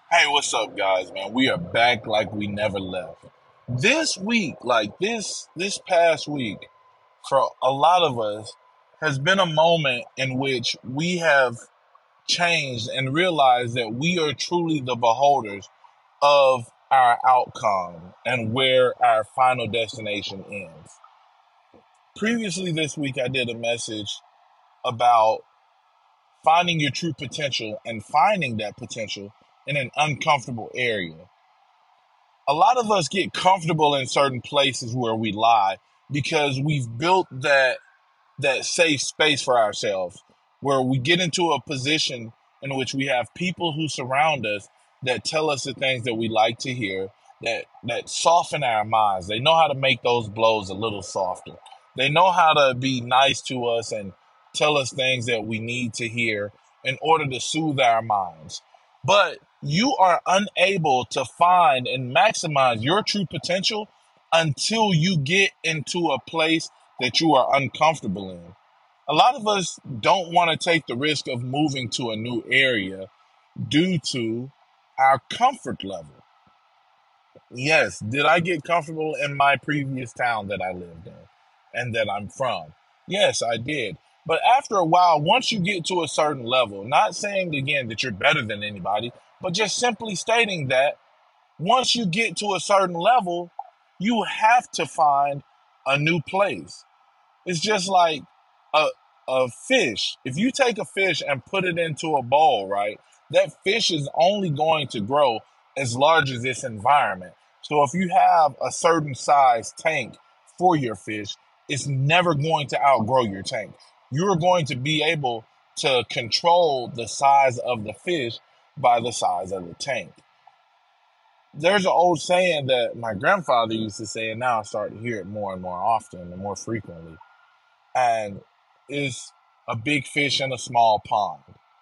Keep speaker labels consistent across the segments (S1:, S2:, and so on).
S1: Hey, what's up, guys, man? We are back like we never left. This week, like this past week, for a lot of us, has been a moment in which we have changed and realized that we are truly the beholders of our outcome and where our final destination ends. Previously this week, I did a message about finding your true potential and finding that potential in an uncomfortable area. A lot of us get comfortable in certain places where we lie because we've built that safe space for ourselves where we get into a position in which we have people who surround us that tell us the things that we like to hear, that soften our minds. They know how to make those blows a little softer. They know how to be nice to us and tell us things that we need to hear in order to soothe our minds. But you are unable to find and maximize your true potential until you get into a place that you are uncomfortable in. A lot of us don't want to take the risk of moving to a new area due to our comfort level. Yes, did I get comfortable in my previous town that I lived in and that I'm from? Yes, I did. But after a while, once you get to a certain level, not saying again that you're better than anybody, but just simply stating that once you get to a certain level, you have to find a new place. It's just like a a fish. If you take a fish and put it into a bowl, right? That fish is only going to grow as large as its environment. So if you have a certain size tank for your fish, it's never going to outgrow your tank. You're going to be able to control the size of the fish by the size of the tank. There's an old saying that my grandfather used to say, and now I start to hear it more and more often and more frequently, and is a big fish in a small pond.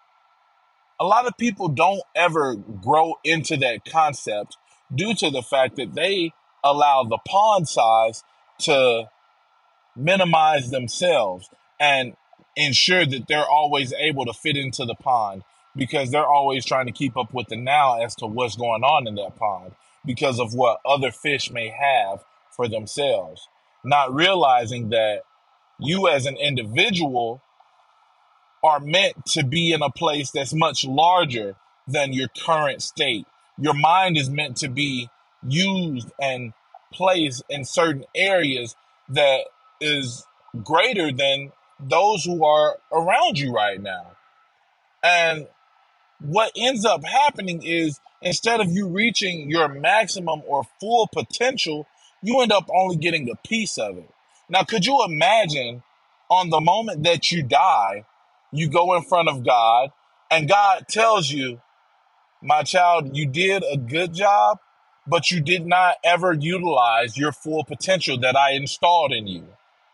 S1: A lot of people don't ever grow into that concept due to the fact that they allow the pond size to minimize themselves and ensure that they're always able to fit into the pond because they're always trying to keep up with the now as to what's going on in that pond because of what other fish may have for themselves, not realizing that you as an individual are meant to be in a place that's much larger than your current state. Your mind is meant to be used and placed in certain areas that is greater than those who are around you right now. And what ends up happening is instead of you reaching your maximum or full potential, you end up only getting a piece of it. Now, could you imagine on the moment that you die, you go in front of God and God tells you, my child, you did a good job, but you did not ever utilize your full potential that I installed in you.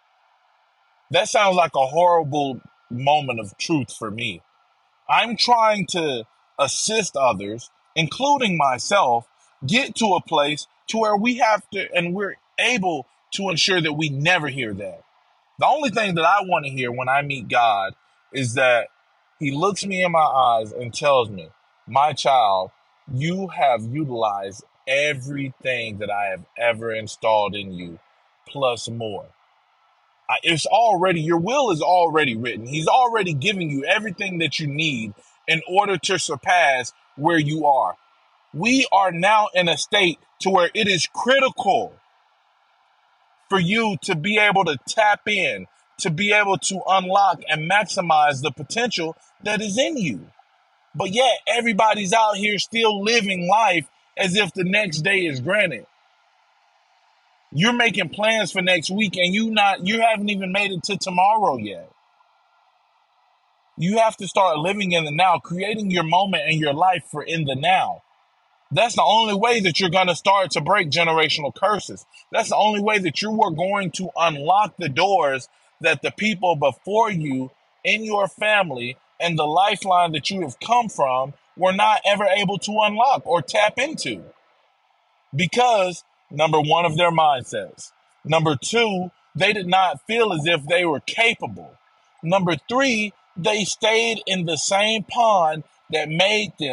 S1: That sounds like a horrible moment of truth for me. I'm trying to assist others, including myself, get to a place to where we have to, and we're able to ensure that we never hear that. The only thing that I want to hear when I meet God is that He looks me in my eyes and tells me, my child, you have utilized everything that I have ever installed in you, plus more. It's already, your will is already written. He's already giving you everything that you need in order to surpass where you are. We are now in a state to where it is critical for you to be able to tap in, to be able to unlock and maximize the potential that is in you. But yet everybody's out here still living life as if the next day is granted. You're making plans for next week and you haven't even made it to tomorrow yet. You have to start living in the now, creating your moment and your life for in the now. That's the only way that you're going to start to break generational curses. That's the only way that you are going to unlock the doors that the people before you in your family and the lifeline that you have come from were not ever able to unlock or tap into. Because, number one, of their mindsets. Number two, they did not feel as if they were capable. Number three, they stayed in the same pond that made them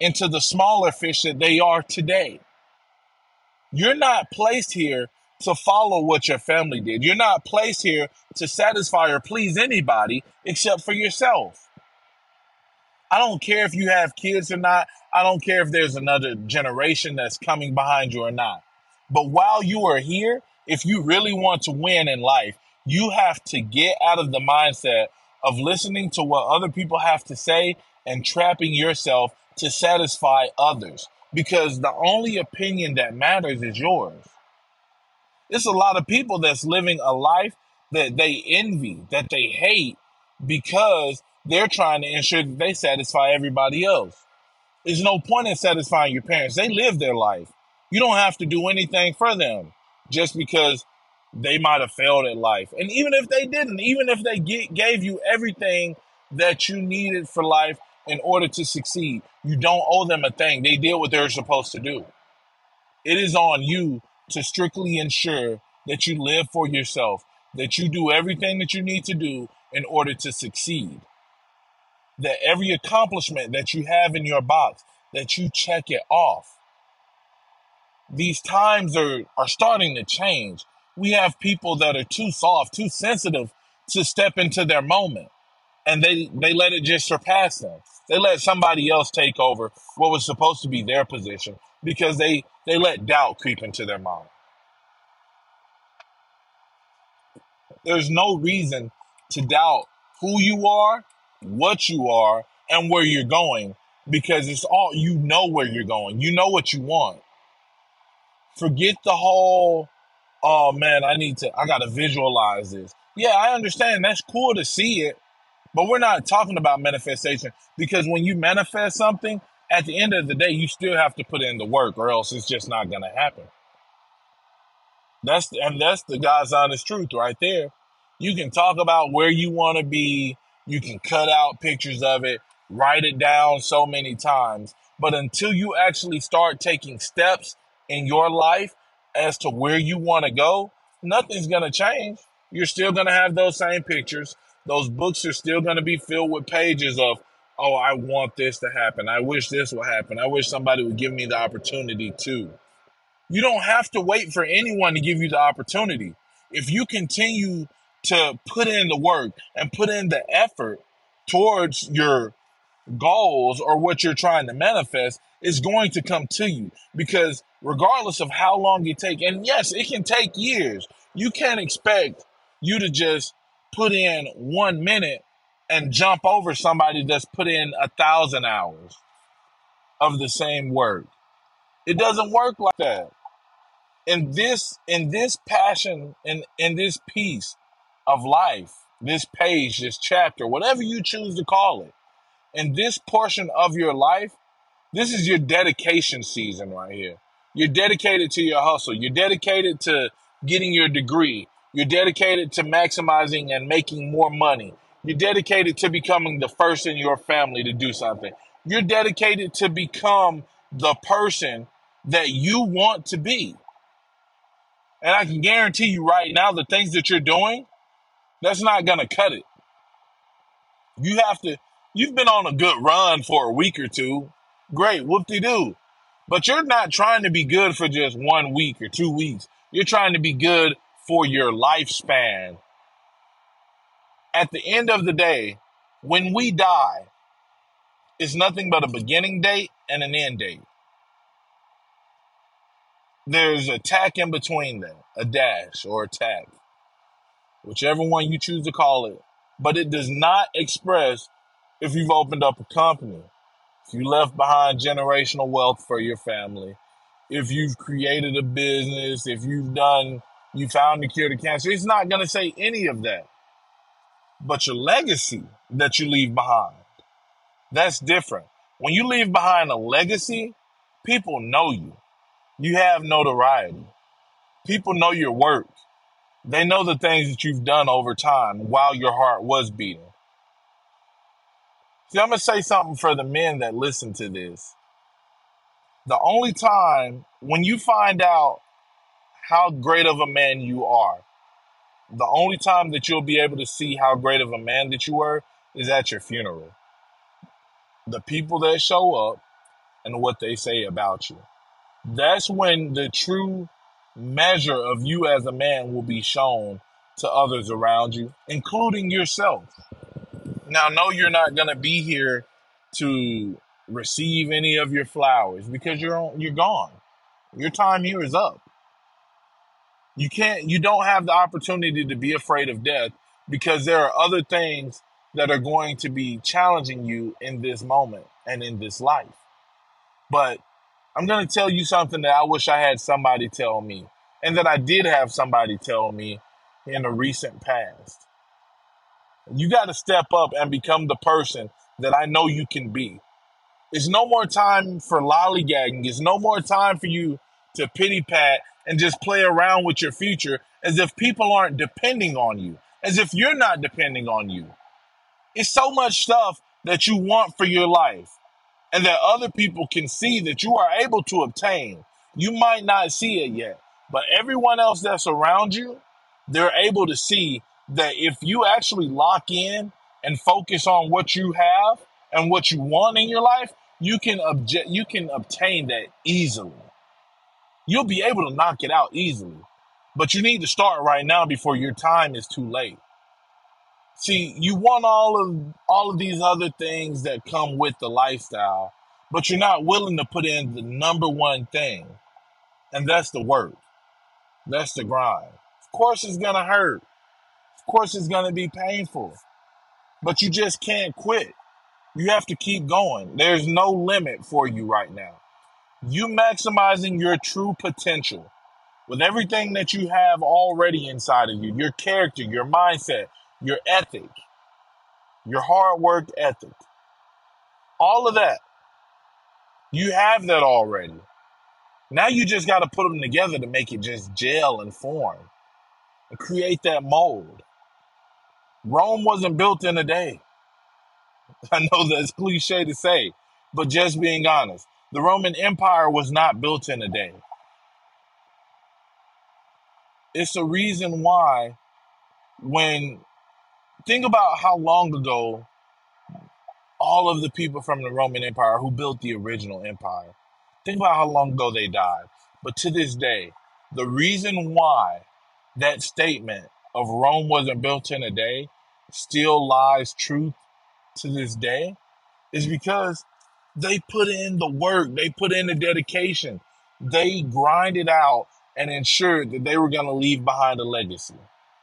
S1: into the smaller fish that they are today. You're not placed here to follow what your family did. You're not placed here to satisfy or please anybody except for yourself. I don't care if you have kids or not. I don't care if there's another generation that's coming behind you or not. But while you are here, if you really want to win in life, you have to get out of the mindset of listening to what other people have to say and trapping yourself to satisfy others. Because the only opinion that matters is yours. There's a lot of people that's living a life that they envy, that they hate, because they're trying to ensure that they satisfy everybody else. There's no point in satisfying your parents. They live their life. You don't have to do anything for them just because they might have failed at life. And even if they didn't, even if they gave you everything that you needed for life in order to succeed, you don't owe them a thing. They did what they're supposed to do. It is on you to strictly ensure that you live for yourself, that you do everything that you need to do in order to succeed. That every accomplishment that you have in your box, that you check it off. These times are starting to change. We have people that are too soft, too sensitive to step into their moment. And they let it just surpass them. They let somebody else take over what was supposed to be their position because they let doubt creep into their mind. There's no reason to doubt who you are, what you are, and where you're going, because it's all, you know where you're going. You know what you want. Forget the whole, oh man, I gotta visualize this. Yeah, I understand. That's cool to see it, but we're not talking about manifestation, because when you manifest something, at the end of the day, you still have to put in the work, or else it's just not gonna happen. That's the God's honest truth right there. You can talk about where you want to be. You can cut out pictures of it, write it down so many times. But until you actually start taking steps in your life as to where you want to go, nothing's going to change. You're still going to have those same pictures. Those books are still going to be filled with pages of, oh, I want this to happen. I wish this would happen. I wish somebody would give me the opportunity to. You don't have to wait for anyone to give you the opportunity. If you continue to put in the work and put in the effort towards your goals or what you're trying to manifest, it's going to come to you. Because regardless of how long it takes, and yes, it can take years, you can't expect you to just put in 1 minute and jump over somebody that's put in 1,000 hours of the same work. It doesn't work like that. In this passion, in this piece of life, this page, this chapter, whatever you choose to call it, in this portion of your life, this is your dedication season right here. You're dedicated to your hustle. You're dedicated to getting your degree. You're dedicated to maximizing and making more money. You're dedicated to becoming the first in your family to do something. You're dedicated to become the person that you want to be. And I can guarantee you right now, the things that you're doing, that's not going to cut it. You've been on a good run for a week or two. Great, whoop-de-doo. But you're not trying to be good for just 1 week or 2 weeks. You're trying to be good for your lifespan. At the end of the day, when we die, it's nothing but a beginning date and an end date. There's a tack in between them, a dash or a tack, whichever one you choose to call it. But it does not express if you've opened up a company, if you left behind generational wealth for your family, if you've created a business, if you found the cure to cancer. It's not going to say any of that. But your legacy that you leave behind, that's different. When you leave behind a legacy, people know you. You have notoriety. People know your work. They know the things that you've done over time while your heart was beating. See, I'm going to say something for the men that listen to this. The only time when you find out how great of a man you are, the only time that you'll be able to see how great of a man that you were is at your funeral. The people that show up, and what they say about you. That's when the true measure of you as a man will be shown to others around you, including yourself. Now, no, you're not going to be here to receive any of your flowers because you're gone. Your time here is up. You don't have the opportunity to be afraid of death because there are other things that are going to be challenging you in this moment and in this life. But I'm going to tell you something that I wish I had somebody tell me, and that I did have somebody tell me in the recent past. You got to step up and become the person that I know you can be. It's no more time for lollygagging. It's no more time for you to pity pat and just play around with your future as if people aren't depending on you, as if you're not depending on you. It's so much stuff that you want for your life and that other people can see that you are able to obtain. You might not see it yet, but everyone else that's around you, they're able to see that if you actually lock in and focus on what you have and what you want in your life, you can obtain that easily. You'll be able to knock it out easily. But you need to start right now before your time is too late. See, you want all of these other things that come with the lifestyle, but you're not willing to put in the number one thing, and that's the work. That's the grind. Of course it's gonna hurt. Of course it's gonna be painful. But you just can't quit. You have to keep going. There's no limit for you right now. You maximizing your true potential with everything that you have already inside of you, your character, your mindset, your ethic, your hard work ethic, all of that. You have that already. Now you just got to put them together to make it just gel and form and create that mold. Rome wasn't built in a day. I know that's cliche to say, but just being honest, the Roman Empire was not built in a day. It's a reason why when think about how long ago all of the people from the Roman Empire who built the original empire, think about how long ago they died. But to this day, the reason why that statement of Rome wasn't built in a day still lies true to this day is because they put in the work, they put in the dedication, they grinded out and ensured that they were going to leave behind a legacy.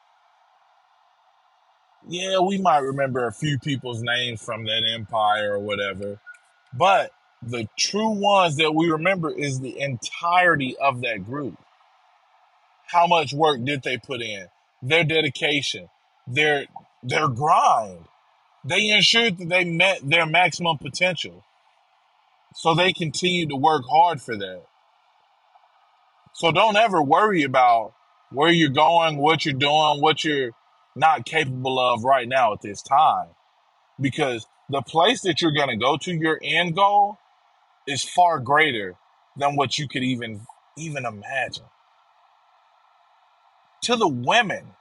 S1: Yeah, we might remember a few people's names from that empire or whatever, but the true ones that we remember is the entirety of that group. How much work did they put in? Their dedication, their grind. They ensured that they met their maximum potential. So they continue to work hard for that. So don't ever worry about where you're going, what you're doing, what you're not capable of right now at this time. Because the place that you're going to go to, your end goal, is far greater than what you could even imagine. To the women,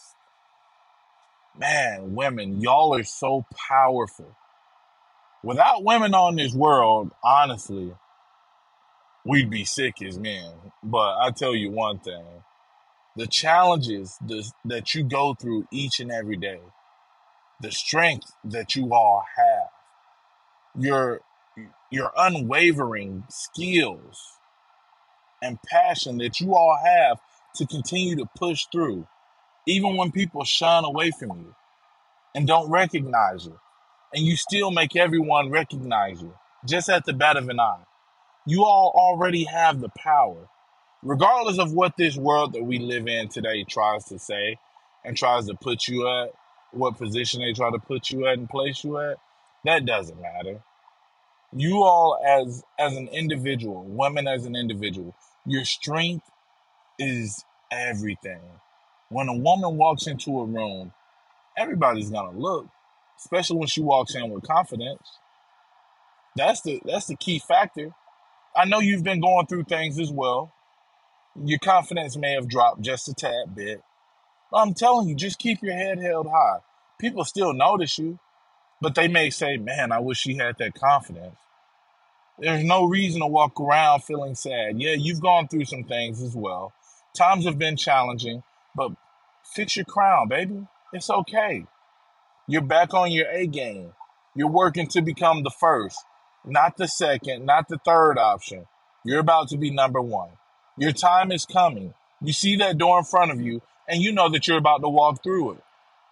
S1: man, women, y'all are so powerful. Without women on this world, honestly, we'd be sick as men. But I tell you one thing, the challenges that you go through each and every day, the strength that you all have, your unwavering skills and passion that you all have to continue to push through, even when people shun away from you and don't recognize you, and you still make everyone recognize you just at the bat of an eye. You all already have the power, regardless of what this world that we live in today tries to say and tries to put you at, what position they try to put you at and place you at. That doesn't matter. You all as an individual, women as an individual, your strength is everything. When a woman walks into a room, everybody's gonna look, especially when she walks in with confidence. That's the key factor. I know you've been going through things as well. Your confidence may have dropped just a tad bit. But I'm telling you, just keep your head held high. People still notice you, but they may say, man, I wish she had that confidence. There's no reason to walk around feeling sad. Yeah, you've gone through some things as well. Times have been challenging, but fix your crown, baby. It's okay. You're back on your A game. You're working to become the first, not the second, not the third option. You're about to be number one. Your time is coming. You see that door in front of you, and you know that you're about to walk through it.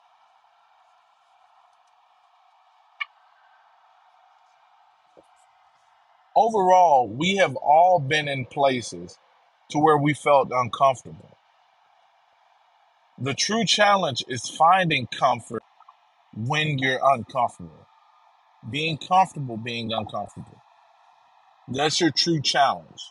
S1: Overall, we have all been in places to where we felt uncomfortable. The true challenge is finding comfort when you're uncomfortable. Being comfortable being uncomfortable. That's your true challenge.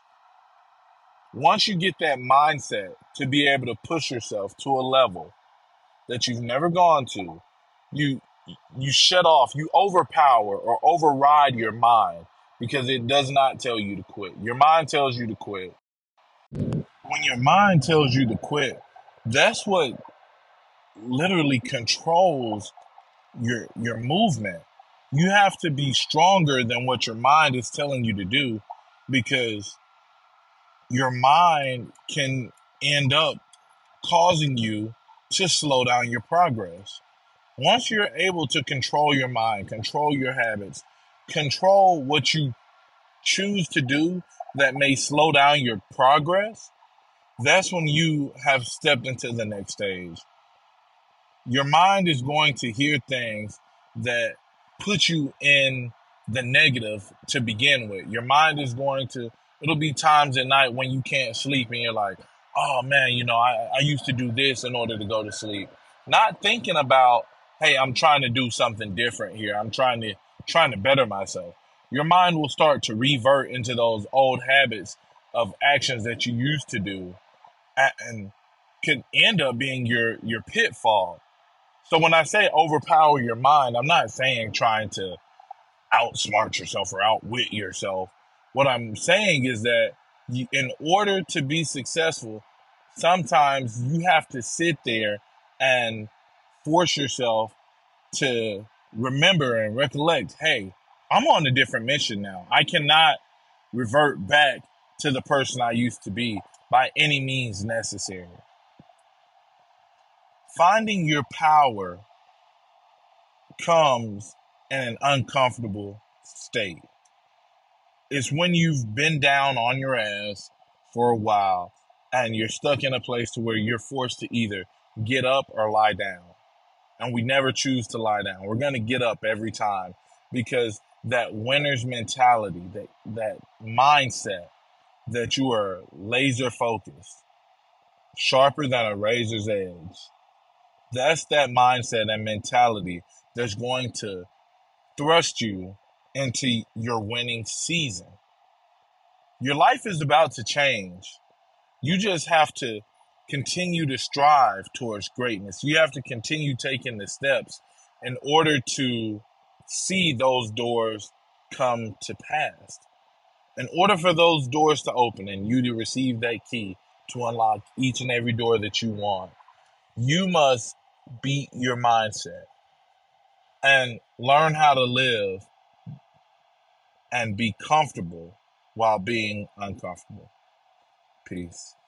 S1: Once you get that mindset to be able to push yourself to a level that you've never gone to, you you shut off, you overpower or override your mind because it does not tell you to quit. Your mind tells you to quit. When your mind tells you to quit, that's what literally controls your movement. You have to be stronger than what your mind is telling you to do because your mind can end up causing you to slow down your progress. Once you're able to control your mind, control your habits, control what you choose to do that may slow down your progress, that's when you have stepped into the next stage. Your mind is going to hear things that put you in the negative to begin with. Your mind is going to, it'll be times at night when you can't sleep and you're like, oh man, I used to do this in order to go to sleep. Not thinking about, hey, I'm trying to do something different here. I'm trying to better myself. Your mind will start to revert into those old habits of actions that you used to do and could end up being your pitfall. So when I say overpower your mind, I'm not saying trying to outsmart yourself or outwit yourself. What I'm saying is that in order to be successful, sometimes you have to sit there and force yourself to remember and recollect, hey, I'm on a different mission now. I cannot revert back to the person I used to be by any means necessary. Finding your power comes in an uncomfortable state. It's when you've been down on your ass for a while and you're stuck in a place to where you're forced to either get up or lie down. And we never choose to lie down. We're going to get up every time because that winner's mentality, that mindset that you are laser focused, sharper than a razor's edge. That's that mindset and mentality that's going to thrust you into your winning season. Your life is about to change. You just have to continue to strive towards greatness. You have to continue taking the steps in order to see those doors come to pass. In order for those doors to open and you to receive that key to unlock each and every door that you want, you must beat your mindset and learn how to live and be comfortable while being uncomfortable. Peace.